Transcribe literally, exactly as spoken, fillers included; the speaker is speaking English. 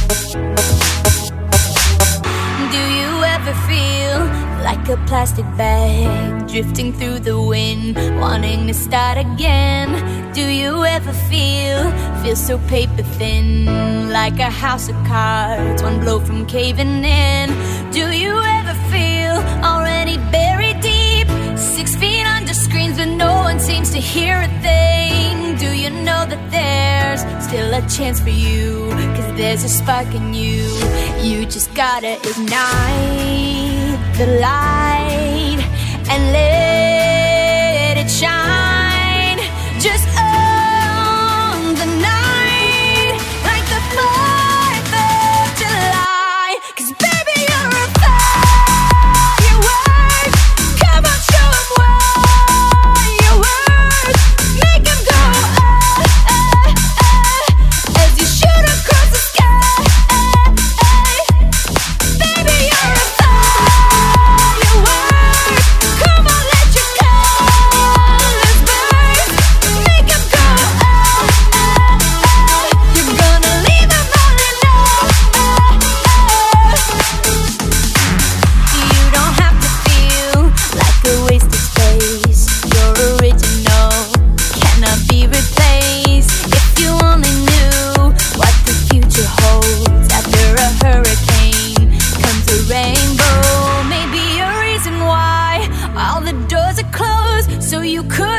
Do you ever feel like a plastic bag drifting through the wind, wanting to start again? Do you ever feel, feel so paper thin, like a house of cards, one blow from caving in? Do you ever feel already buried deep, six feet under screens but no one seems to hear a thing? Do you know that there's still a chance for you, cause there's a spark in you? You just gotta ignite the light and let it shine. Just own the night like the fourth of July. Cause baby you're a firework. Come on, show 'em what you're worth. Make 'em go ah, ah, ah, as you shoot across the sky. Baby you're a firework. Come on, let your colors burn. Make 'em go ah, ah, ah. You're gonna leave 'em all alone. You don't have to feel like a waste of space. You're original, cannot be replaced. If you only knew what the future holds. After a hurricane comes a rainbow. Maybe a reason why all the doors are closed, so you could